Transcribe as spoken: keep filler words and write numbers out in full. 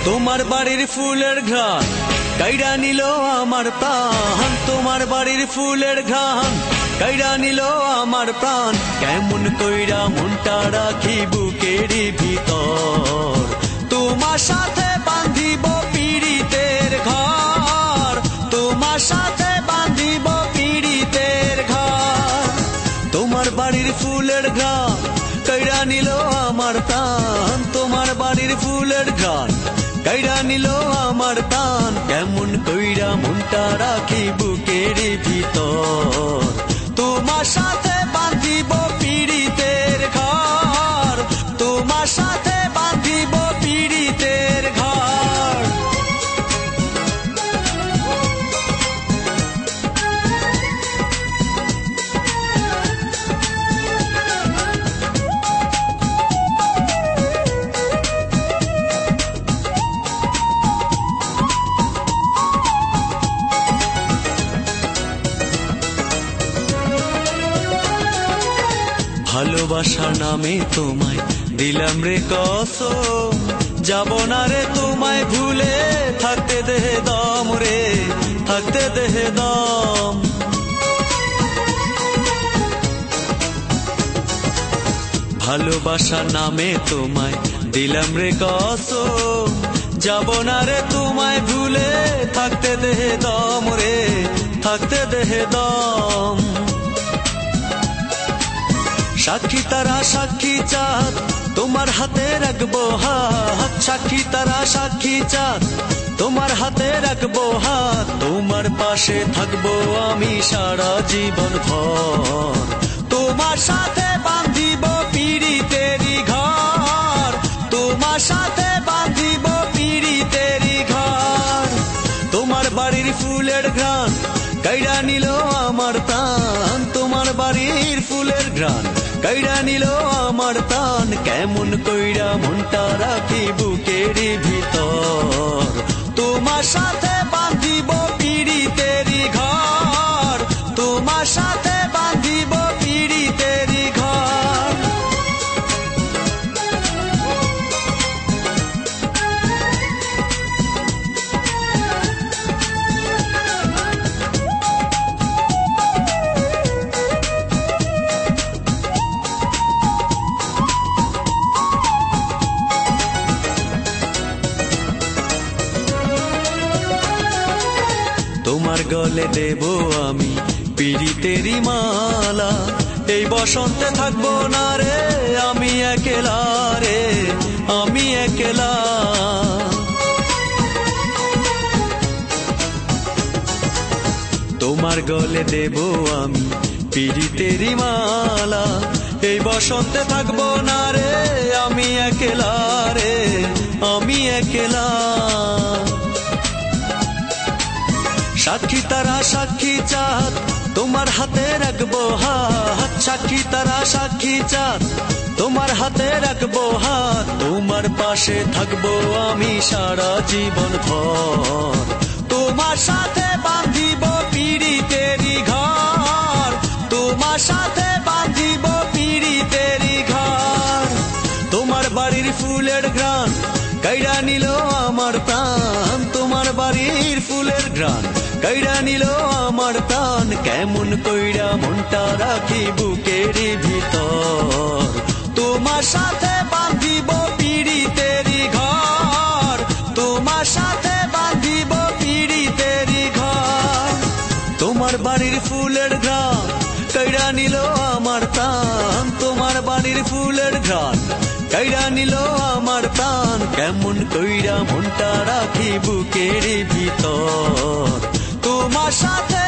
তোমার বাড়ির ফুলের ঘ্রাণ কাইড়া নিল আমার প্রাণ, তোমার বাড়ির ফুলের ঘ্রাণ কাইড়া নিল আমার প্রাণ। কেমন কইরা মনটা রাখি বুকের ভিতর, তোমার সাথে বাঁধিব পীড়িতের ঘর, তোমার সাথে বাঁধিব পীড়িতের ঘর। তোমার বাড়ির ফুলের ঘ্রাণ কাইড়া নিল আমার প্রাণ, তোমার বাড়ির ফুলের ঘ্রাণ কাইড়া নিল আমার প্রাণ। কেমন কইরা মনটা রাখি বুকের ভিতর, তোমার সাথে বাঁধিব পীড়িতের ঘর, তোমার সাথে বাঁধিব পীড়িতের ঘর। ভালোবাসার নামে তোমায় দিলাম রে কসম, যাব না রে তোমায় ভুলে, থাকতে দেহে দম রে, থাকতে দেহে দম। ভালোবাসার নামে তোমায় দিলাম রে কসম, যাব না রে তোমায় ভুলে, থাকতে দেহে দম রে, থাকতে দেহে দম। সাক্ষী তারা সাক্ষী চাঁদ তোমার হাতে রাখবো হাত, সাক্ষী তারা সাক্ষী চাঁদ তোমার হাতে রাখবো হাত। তোমার পাশে থাকবো আমি সারা জীবন ভর, তোমার সাথে বাঁধিব পীড়িতেরি ঘর, তোমার সাথে বাঁধিব পীড়িতেরি ঘর। তোমার বাড়ির ফুলের ঘ্রাণ কাইড়া নিল আমার প্রাণ, তোমার বাড়ির ফুলের ঘ্রাণ কাইড়া নিল আমার প্রাণ। কেমন কইরা মনটা রাখি বুকের ভিতর, তোমার সাথে বাঁধিব পীড়িতেরি ঘর, তোমার সাথে বাঁধিব পীড়িতেরি ঘর। তোমার গলে দেব আমি পীড়িতেরি মালা, এই বসন্তে থাকবো না রে আমি একলা রে, আমি একলা। তোমার গলে দেব আমি পীড়িতেরি মালা, এই বসন্তে থাকবো না রে আমি একলা রে, আমি একলা। সাক্ষী তারা সাক্ষী চাঁদ তোমার হাতে রাখবো হাত, সাক্ষী তারা সাক্ষী চাঁদ তোমার হাতে রাখবো হাত। তোমার পাশে থাকবো আমি সারা জীবন ভর, তোমার সাথে বাঁধিব পীড়িতেরি ঘর, তোমার সাথে বাঁধিব পীড়িতেরি ঘর। তোমার বাড়ির ফুলের ঘ্রাণ কাইড়া নিল আমার প্রাণ, তোমার বাড়ির ফুলের ঘ্রাণ কাইড়া নিল আমার প্রাণ। কেমন কইরা মনটা রাখি বুকের ভিতর, তোমার সাথে বাঁধিব পীড়িতেরি ঘর, তোমার সাথে বাঁধিব পীড়িতেরি ঘর। তোমার বাড়ির ফুলের ঘ্রাণ কাইড়া নিল আমার প্রাণ, তোমার বাড়ির ফুলের ঘ্রাণ কাইড়া নিল আমার প্রাণ। কেমন কইরা মনটা রাখি বুকের ভিতর, তোমার সাথে